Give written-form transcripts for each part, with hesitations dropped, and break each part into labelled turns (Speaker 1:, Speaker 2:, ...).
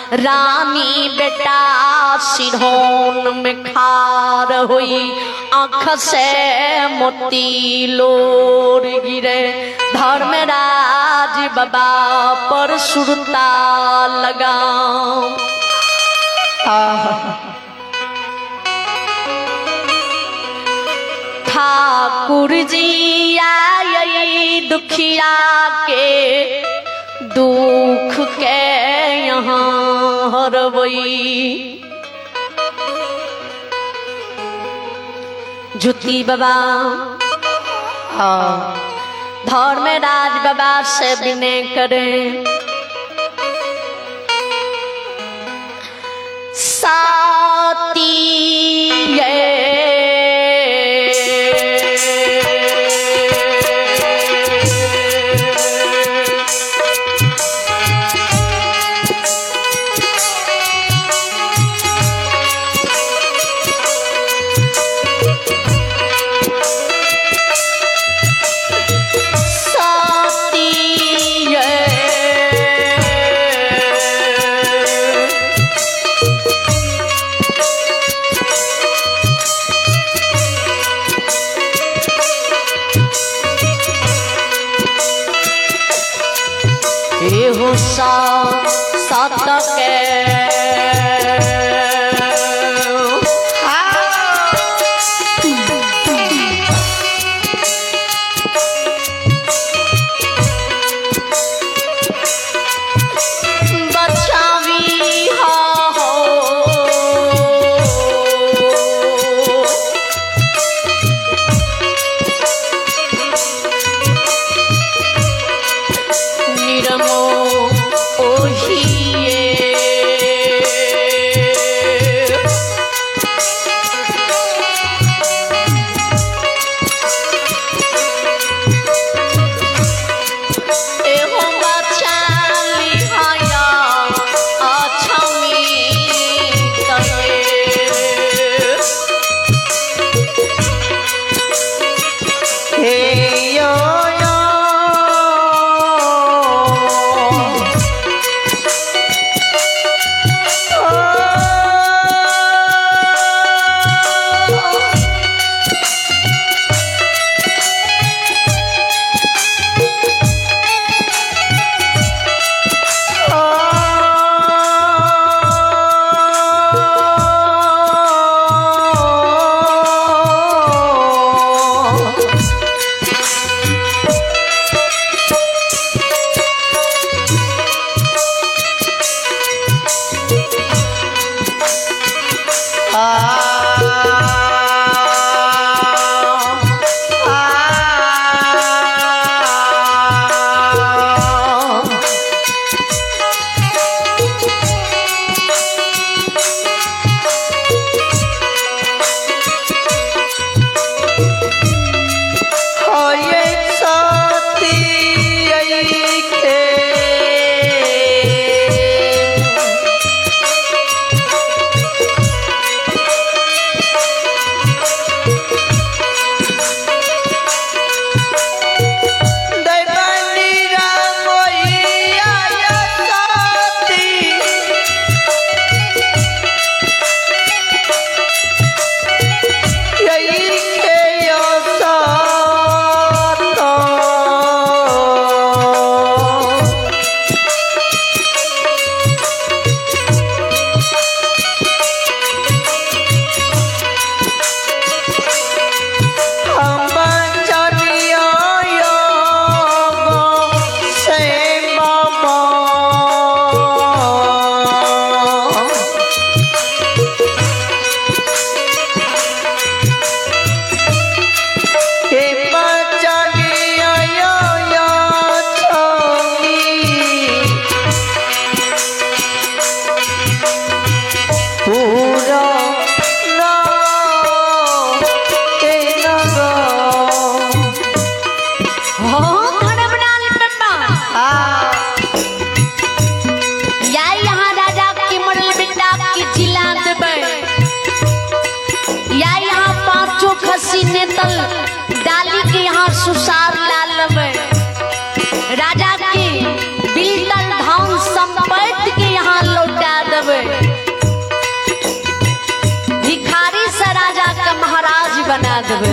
Speaker 1: रानी बेटा सिरहोन में खार हुई, आँख से मोती लोर गिरे, धर्मराज बाबा पर सुरता लगा। ठाकुर जी आई दुखिया के दुख के यहाँ हरवई। जुती बाबा धर्मराज बाबा से विनय करे, साती सुसार लाल राजा के बिलतल धाम संपत्ति के यहाँ लौटा देवे, भिखारी से राजा का महाराज बना देवे।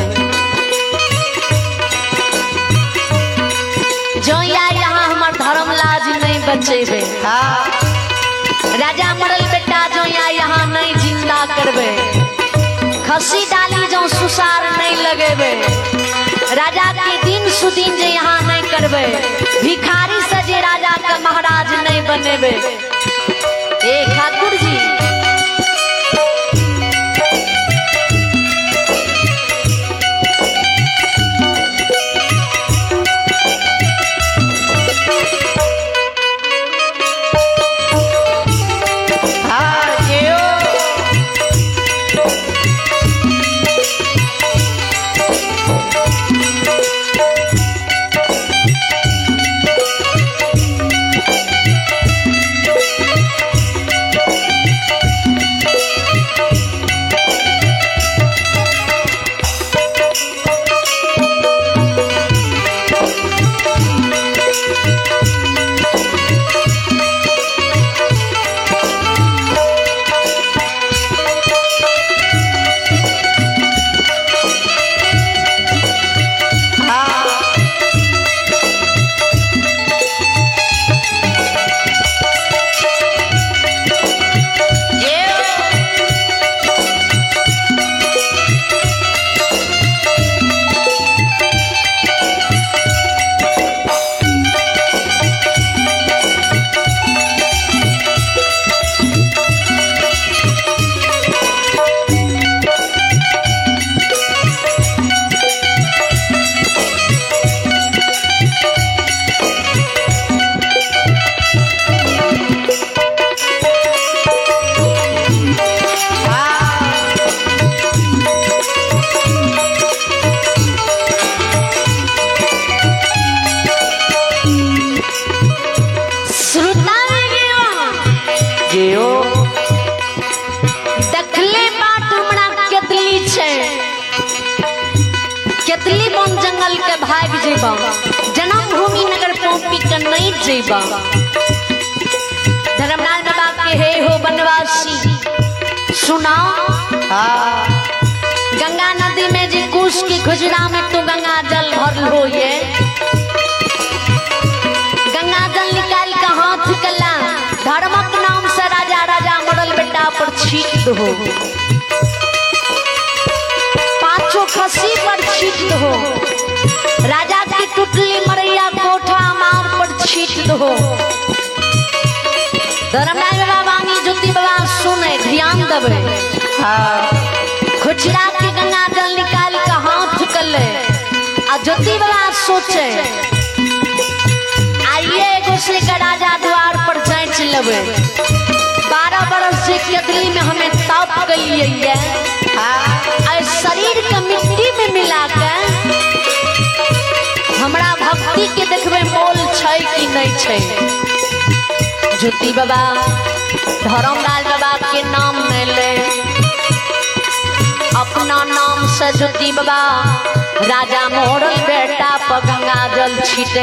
Speaker 1: जो यहाँ हमार धर्म लाज नहीं बचेबे, राजा मरल बेटा जो यहाँ नहीं जिंदा करबे, खसी डाली जो सुसार नहीं लगेबे, राजा के दिन सुदिन जे यहाँ नहीं करबे, भिखारी से जे राजा का महाराज नहीं बनेबे। ए ठाकुर जी केतली बन जंगल के भाग जेबा, जन्मभूमि नगर पहुंची के नहीं जेबा। धर्मराज बाबा के हे हो बनवासी सुनाओ, गंगा नदी में जी कुश की खुजरा में तो गंगा जल भर हो, ये गंगा जल निकाल के हाथ कला, धर्मक नाम से राजा राजा मरल बेटा पर छीट हो, पांचों खसी पर छीट हो, राजा की टुटली मरैया कोठा मार पर छीट हो। धर्मराज बाबा ज्योति बाबा सुने ध्यान देवे, खुचरा के गंगा जल निकाल के हाथ कले, आ ज्योति बाबा सोचे आइए एगो से का राजा द्वार पर जांच लेवे, 12 बरस से केतली में हमें ताप कलिए, शरीर के मिट्टी में मिला के हमरा भक्ति के देखबे मोल छै कि नहीं छै। ज्योति बाबा धर्मराज बाबा के नाम में ले, अपना नाम से ज्योति बाबा राजा मोरल बेटा पर गंगा जल छीटे।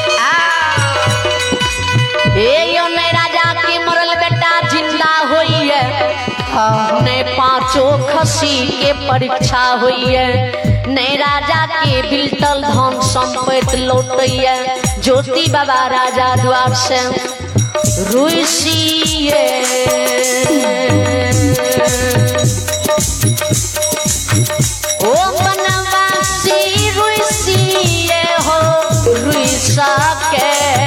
Speaker 1: यो ने राजा के मरल बेटा जिंदा होई है, ने पांचों खसी के परीक्षा हुई है, ने राजा के बिलटल धन संपत्ति लौटैया। ज्योति बाबा राजा द्वार से रुइसिए ओ बनवासी रुइसिए हो रुइसा के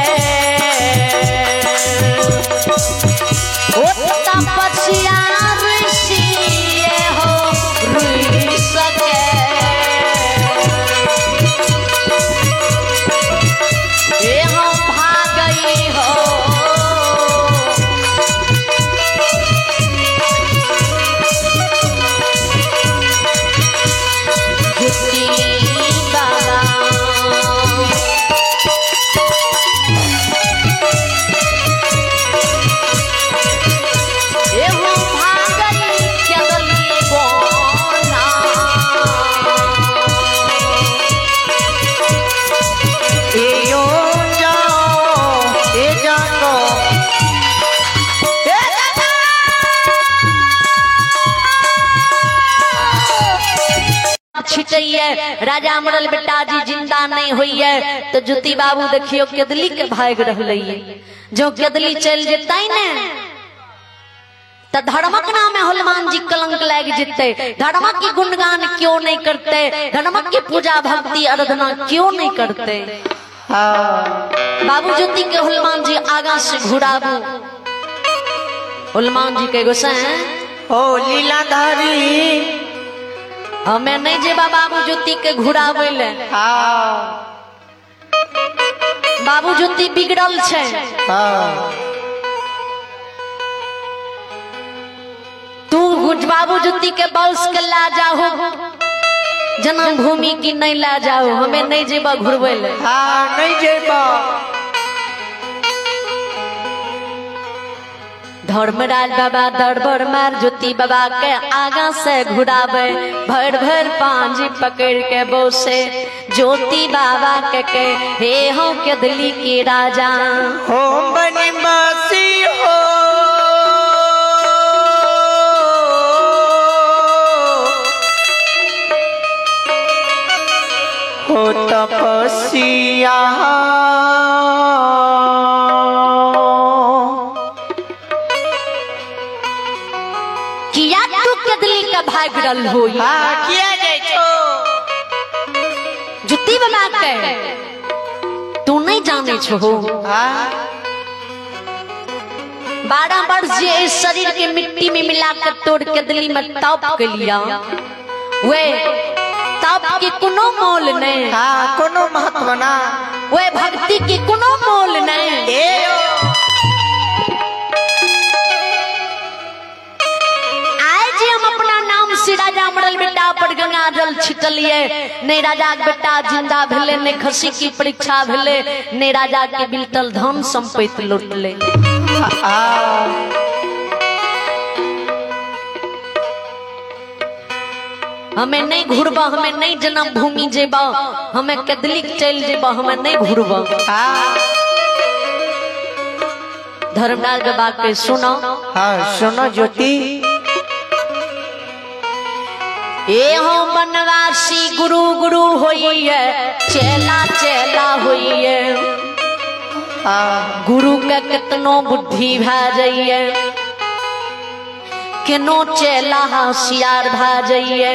Speaker 1: ओ तपस्या रुइसिए हो रुइसा के ए हम भागई हो ए छिटैये राजा मरल बेटा जी जिंदा नहीं होइए तो ज्योति बाबू देखियो केदली के भाग रहले जो केदली चल जेतै ने तो धर्मक नाम हनुमान जी कलंक लग जेते। धर्मक की गुणगान क्यों नहीं करते, धर्मक की पूजा भक्ति आराधना क्यों नहीं करते। बाबू ज्योति के हनुमान जी आगा से घुराबू। हनुमान जी के गुस्सा ओ लीलाधारी हमें नहीं जेबा बाबू ज्योति के घुराबे ले। बाबू ज्योति बिगड़ल छे। तू बाबू ज्योति के बंश के ला जाओ जन्मभूमि की नहीं ला जाओ। हमें नहीं जेबा घुरबे ले। नहीं जेबा। धर्मराज बाबा दरबार मार ज्योति बाबा के आगा से घुराबे भर भर पांजी पकड़ के बोसे ज्योति बाबा के हे हो केदली के राजा हो बनवासी हो तपस्या किया तू केदली का भाई बिरल हो किया जाए छो ज्योति बाबा के तू नहीं जाने छो 12 वर्ष जे इस शरीर के मिट्टी में मिलाकर तोड़ केदली में तप के लिया वे तप की कोनो मोल नहीं। कोनो महत्व ना वे भक्ति की कोनो मोल नहीं। आज हम अपना नाम से राजा मरल बेटा पर गंगा जल छिटलिए नहीं राजा के बेटा जिंदा भेले नहीं खसी की परीक्षा भेले नहीं राजा के बिलतल धन संपत्ति लुटले। हमें नहीं घुरबा हमें नहीं जन्मभूमि जेबा हमें केदली चल जेबा हमें नहीं घुरबा। धर्मराज बाबा के सुनो। सुनो ज्योति ये हो बनवासी गुरु गुरु होई है चेला चेला होई है। गुरु के कितनो बुद्धि भा जाइए केनो चेला होशियार भा जाइए।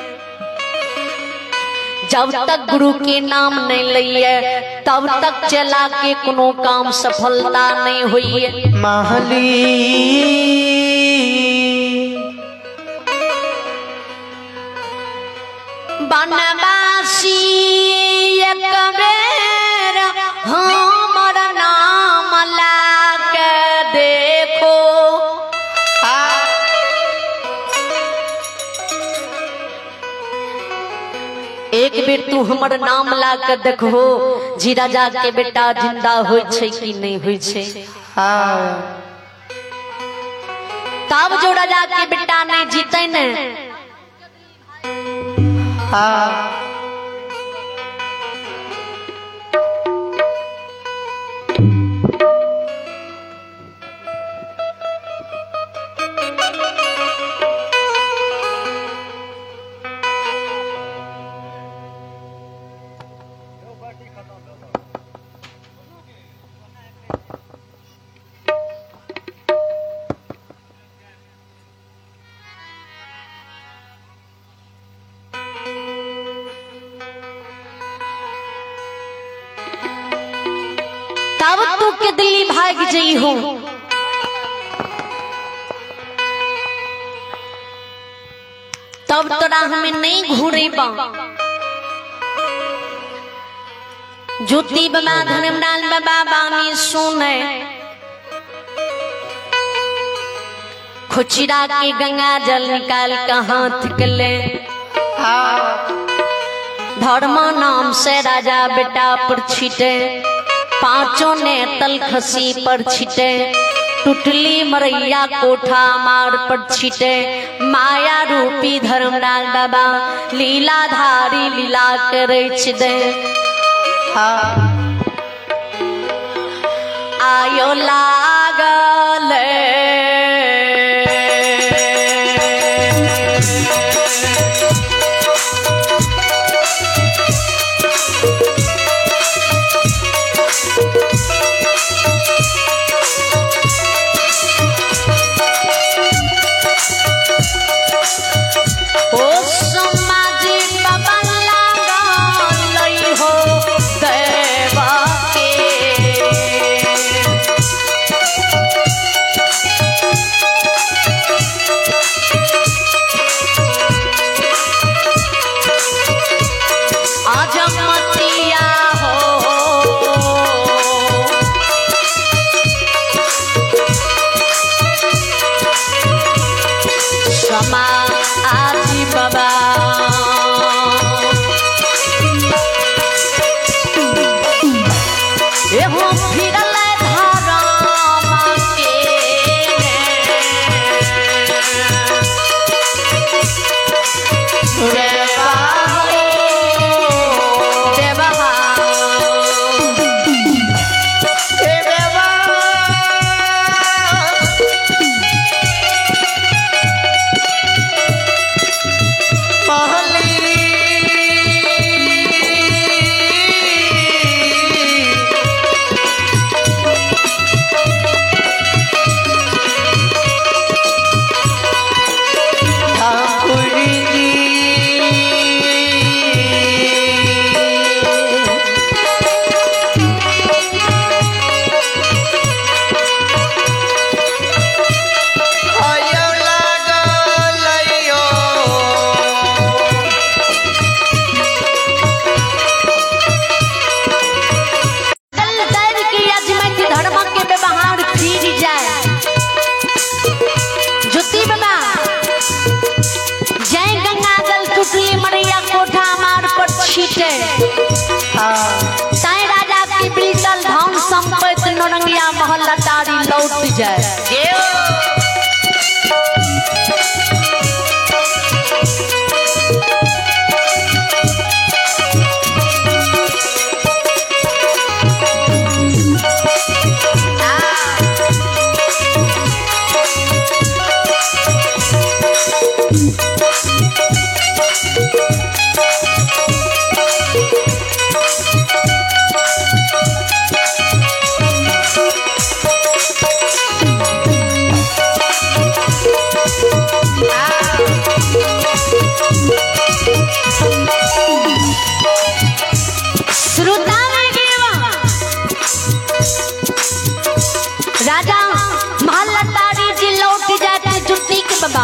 Speaker 1: जब तक गुरु के नाम नहीं लइए तब तक चेला के कोनो काम सफलता नहीं हुई। महली बनवासी एक बेर हमर नाम ला के देखो एक बेर तू हमर नाम ला के देखो जी राजा के बेटा जिंदा होय छै कि नहीं होय छै। तब जो राजा के बेटा नहीं जीते ने तब तू केदली भाग जई हो। तब तोरा हमें नहीं घूरेबा। ज्योति बाबा धर्मराज बाबा बानी सुने खुचिरा के गंगा जल निकाल के हाथ के ले धर्म नाम से राजा बेटा पर छिटे पांचों ने तल खसी पर छिटे टुटली मरैया कोठा मार पर छिटे माया रूपी धर्मराज बाबा लीलाधारी लीला करे छिदे। आयो लागल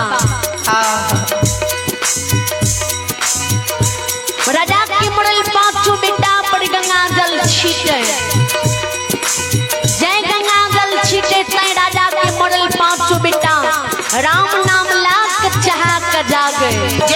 Speaker 1: राजा की मरल पांचों बेटा पर गंगा जल छीटे, जय गंगा जल छीटे तय राजा के मरल पांचों बेटा राम नाम लाख चाह कर जागे।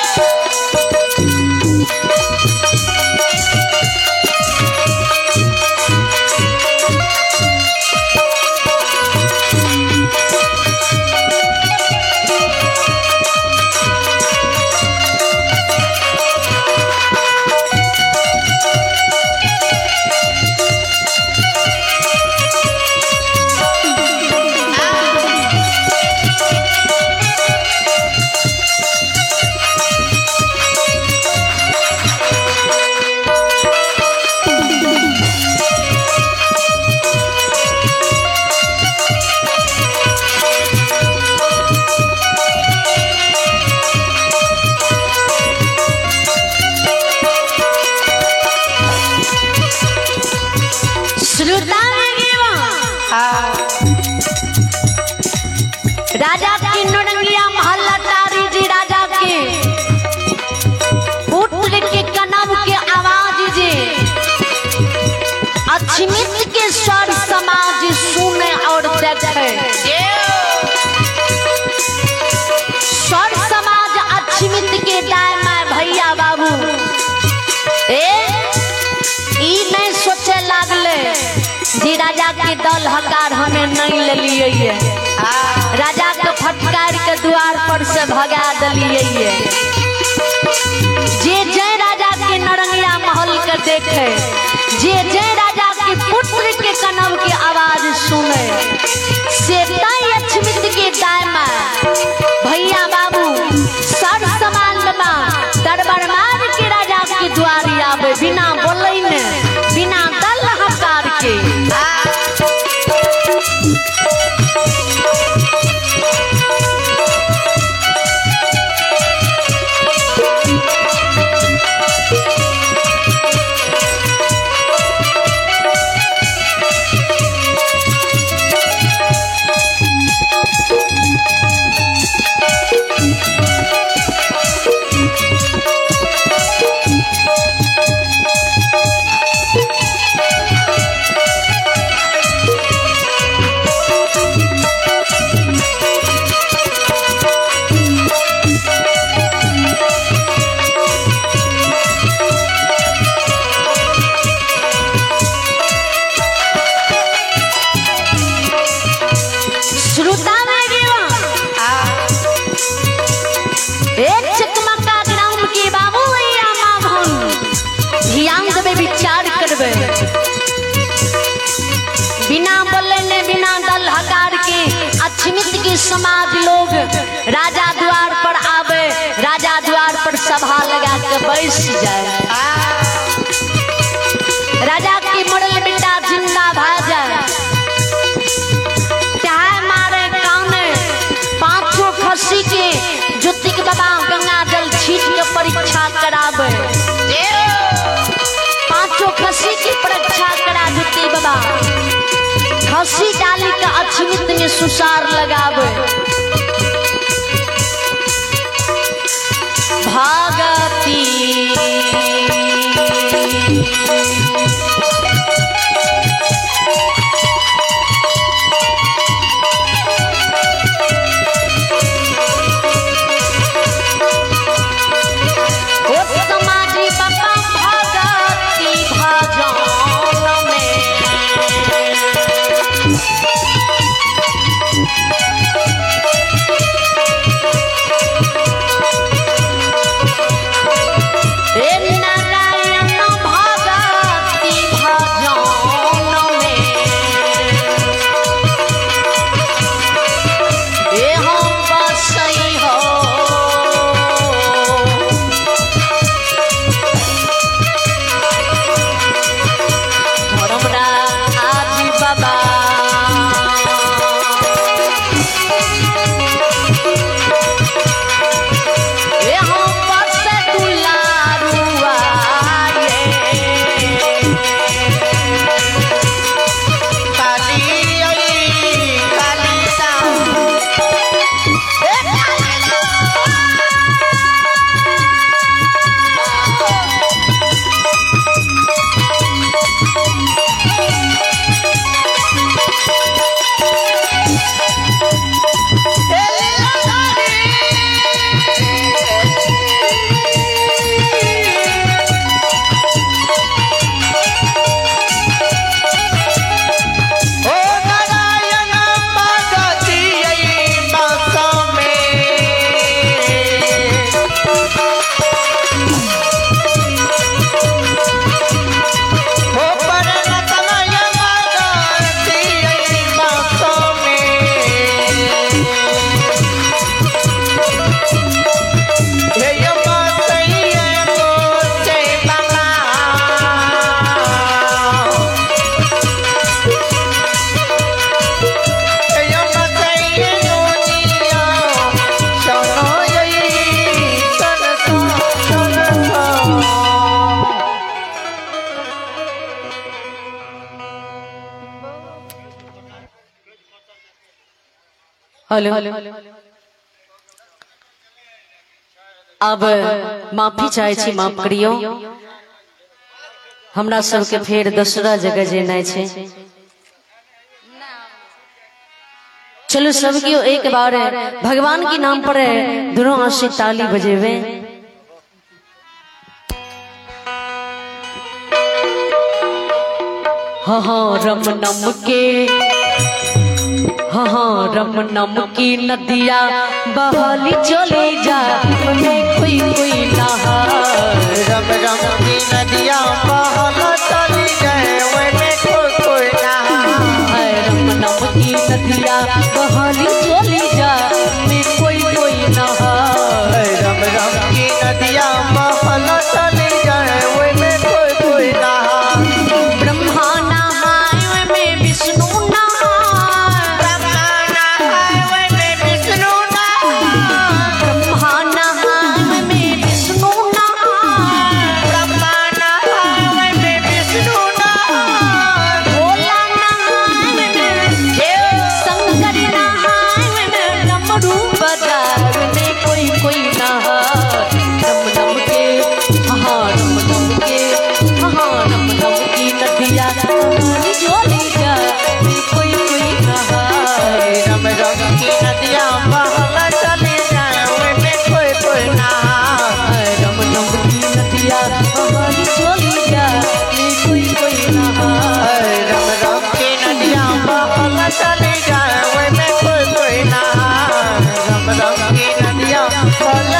Speaker 1: राजा की नौरंगिया महल्ला तारी जी राजा के पुत्र के कनव के आवाज जे अछमित के स्वर समाज सुने और देखे। स्वर समाज अछमित के दायमा भैया बाबू ई नहीं सोचे लागले जी राजा के दल हकार हमें नहीं ले लिए, राजा के फटकार के द्वार पर से भगा दिलिए। जे जय राजा के नरंगिया महल के देखे, जे जय राजा के पुत्र के कनव की आवाज सुने, से तय अछमित के दायमा भैया बाबू सर समान लबा दरबार मार के राजा के द्वार आवे बिना बोले ने, बिना दल हकार के। बिना बोलने बिना दल हकार के अछमित के समाज लोग राजा द्वार पर आवे, राजा द्वार पर सभा लगा के बैठ जाए। राजा की मरल बेटा जिंदा भाजा चाहे मारे काने पांचों खसी के जुतिक बाबा गंगा जल छीट के परीक्षा करावे। पांचों खसी की परीक्षा करा जुती बाबा खसी डाली के अछमित में सुसार लगावे। भागती हेलो अब माफी चाहे छी, माफ करियो। हमरा सबके फेर दूसरा जगह जेनाइ छै। चलो सब कियो एक बार भगवान के नाम पर दोनों हाथ से ताली बजेवे। हाँ हाँ रम नम के, हाँ हाँ रम नम की नदिया बहली चले जा, कोई कोई नहा।
Speaker 2: रम रम की नदिया बहल चली जाए, में कोई कोई नहा।
Speaker 1: रम नम की नदिया बहली चली जा, में कोई कोई नहा।
Speaker 2: रम रम की नदिया बहल चली जाए, में कोई कोई नहा।
Speaker 1: ब्रह्मा नहाए में विष्णु नहाए,
Speaker 2: ब्रह्मा नहाए में विष्णु नहाए।
Speaker 1: ब्रह्मा नहाए में विष्णु नहाए,
Speaker 2: ब्रह्मा नहाए में विष्णु नहाए।
Speaker 1: भोला नहाए में शंकर नहाए में डमरू बजाए, में कोई नहाए। रम नम के, हाँ रम नम के, हाँ रम नम की नदिया जोली जा, में कोई नहाए।
Speaker 2: रम रम की नदिया बहल चली जाए, में कोई कोई नहाए।
Speaker 1: रम नम की नदिया बहली चली जा, में कोई नहाए।
Speaker 2: रम रम की नदिया बहल चली जाए, में कोई कोई नहाए। रम रम की नदिया बहल